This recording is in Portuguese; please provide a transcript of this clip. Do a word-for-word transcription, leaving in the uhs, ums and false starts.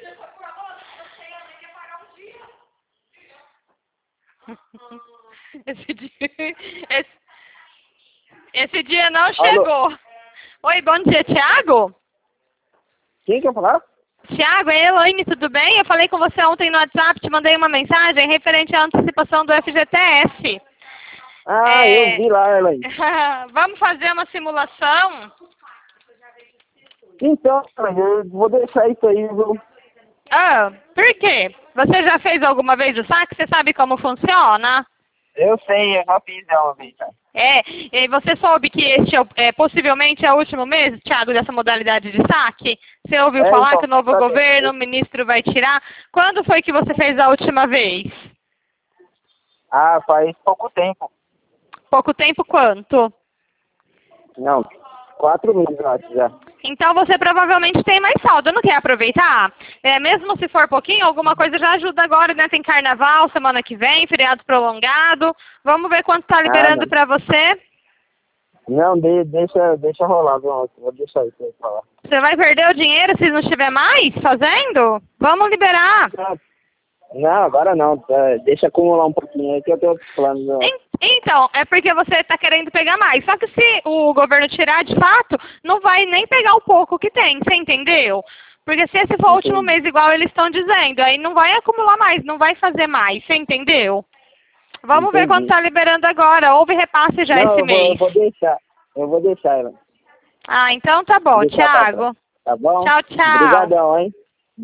Esse dia, esse, esse dia não chegou. Alô? Oi, bom dia, Thiago? Quem quer falar? Thiago, é Elaine, tudo bem? Eu falei com você ontem no WhatsApp, te mandei uma mensagem referente à antecipação do F G T S. Ah, é... eu vi lá, Elaine. Vamos fazer uma simulação? Então, eu vou deixar isso aí, viu? Ah, por quê? Você já fez alguma vez o saque? Você sabe como funciona? Eu sei, eu já fiz uma vez. Tá? É, e você soube que este é, é, possivelmente é o último mês, Thiago, dessa modalidade de saque? Você ouviu é, falar então, que o novo governo, o ministro vai tirar? Quando foi que você fez a última vez? Ah, faz pouco tempo. Pouco tempo quanto? Não, quatro meses, eu acho, já. Então você provavelmente tem mais saldo, não quer aproveitar? É, mesmo se for pouquinho, alguma coisa já ajuda agora, né? Tem carnaval semana que vem, feriado prolongado. Vamos ver quanto está liberando ah, para você. Não, de, deixa, deixa rolar, viu? Vou deixar isso aí falar. Você vai perder o dinheiro se não estiver mais fazendo? Vamos liberar. Não, não agora não. Deixa acumular um pouquinho aí que eu tenho outros planos. Né? Então, é porque você está querendo pegar mais. Só que se o governo tirar, de fato, não vai nem pegar o pouco que tem, você entendeu? Porque se esse for o último mês, igual eles estão dizendo, aí não vai acumular mais, não vai fazer mais, você entendeu? Vamos Entendi. ver quanto está liberando agora. Houve repasse já não, esse eu mês. Vou, eu vou deixar. Eu vou deixar ela. Ah, então tá bom, Thiago. Tá bom? Tchau, tchau. Obrigadão, hein?